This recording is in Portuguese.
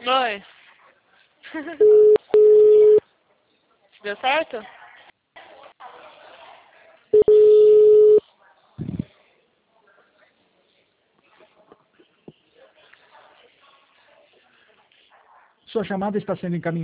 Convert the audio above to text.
Oi. Deu certo? Sua chamada está sendo encaminhada.